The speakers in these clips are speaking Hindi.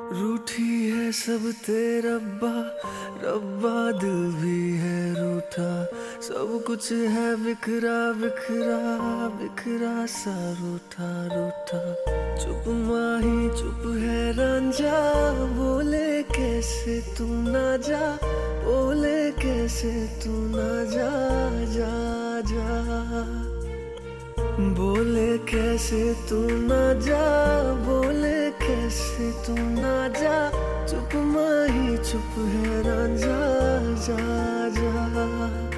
रूठी है सब तेरा रब्बा, रब्बा दिल भी है रूठा। सब कुछ है बिखरा बिखरा बिखरा सा रूठा रूठा। चुप माही चुप है रांझा, बोले कैसे तू ना जा, बोले कैसे तू ना जा जा जा। बोले कैसे तू ना जा, बोले कैसे तू ना जा। चुप माही चुप है रांझा, जा जा।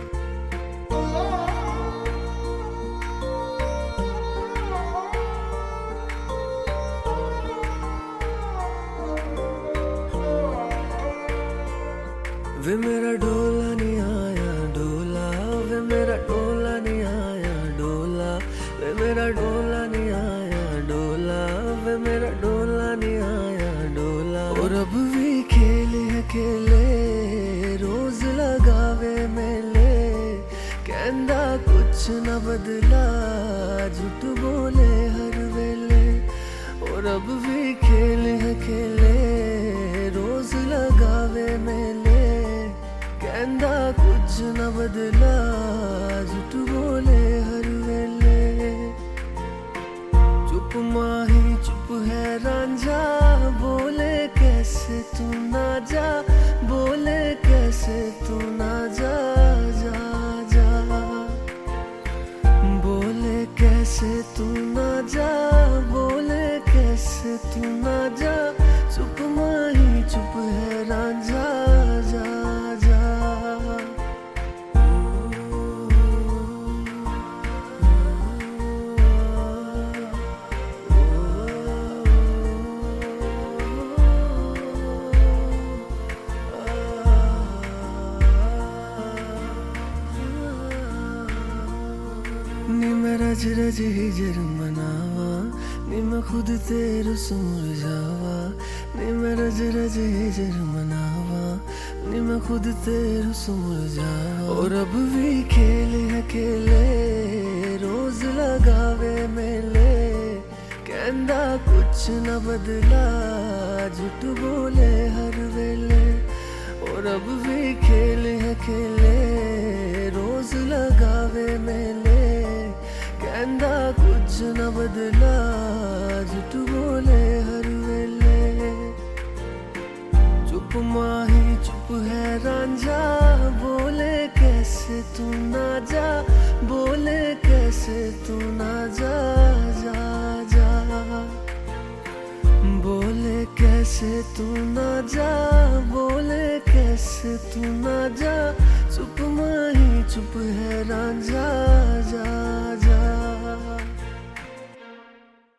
वे मेरा डोला नहीं आया डोला, वे मेरा डोला नहीं आया डोला। वे मेरा डोला नहीं आया डोला, वे मेरा डोला नहीं आया डोला। और अब भी खेले अकेले, रोज लगावे मेले। कहंदा कुछ न बदला, झूठ बोले हर वेले। और अब भी खेले अकेले, रोज लगावे मेले। कहंदा कुछ न बदला, झूठ बोले हर वेले। चुप माही चुप है रांझा, बोले कैसे तू ना जा, बोले कैसे तू ना जा जा जा। बोले कैसे तू ना जा, बोले कैसे तू ना जा। चुप माही चुप है रांझा, जा जा। नी मैं रज रज हिजर मनावा, नी मैं खुद तेरे सुमर जावा। नी मैं रज रज हिजर मनावा, नी मैं खुद तेरे सुमर जावा। और अब भी खेले अकेले, रोज लगावे मेले। कहंदा कुछ न बदला, झूठ बोले हर वेले। और अब भी खेले अकेले, रोज लगावे मेले। कहंदा कुछ न बदला, झूठ बोले हर वेले। चुप माही चुप है रांझा, बोले कैसे तू ना जा, बोले कैसे तू ना जा जा जा। बोले कैसे तू ना जा, बोले कैसे तू ना जा।